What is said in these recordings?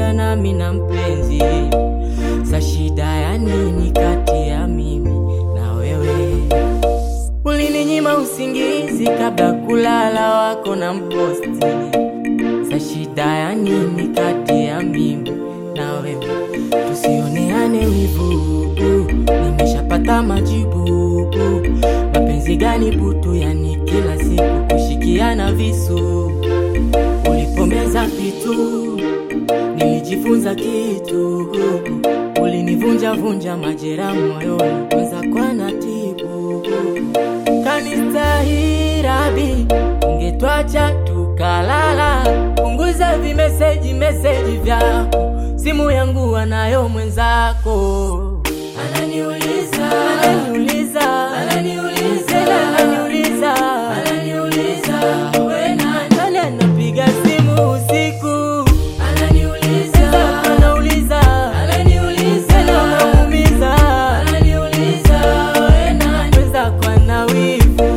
muda nami na mpenzi. Sa shida ya nini kati ya mimi na wewe? Ulininyima usingizi kabla kulala wako na mposti. Sa shida ya nini kati ya mimi na wewe? Tusioneane wivu, nimeshapata majibu. Mapenzi gani butu, yani kila siku kushikiana visu. Ulipomeza vitu nilijifunza kitu. Ulinivunja vunja majeraha moyoni, kwanza kwa natibu. Kanistahirabi, ungetwacha tukalala. Punguza vimeseji vyako, simu yangu anayo mwenzako. Ananiuliza wewe nani? Anapiga simu usiku. Ananiuliza wewe nani? Mwenzako ana wivu.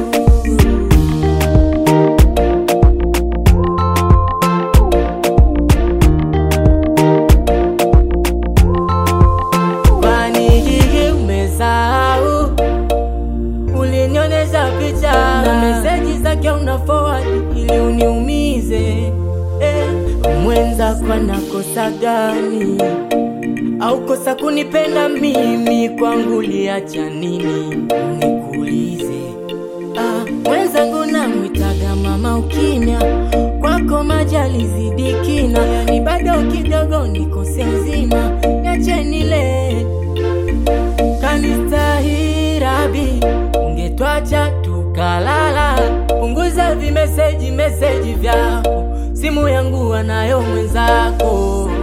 Ulinionyesha picha na meseji zake una forward ili uniumize. Mwenzako anakosa gani? Au kosa kunipenda mimi? Kwangu liacha nini? Nikuulize. Mwenzangu namwitaga mama ukimya, kwako majali zidi kina. Yani bado kidogo nikose nzima, niache nile. Kanistahirabi, ungetwacha tukalala. Punguza vimeseji vyako, simu yangu anayo mwenzako.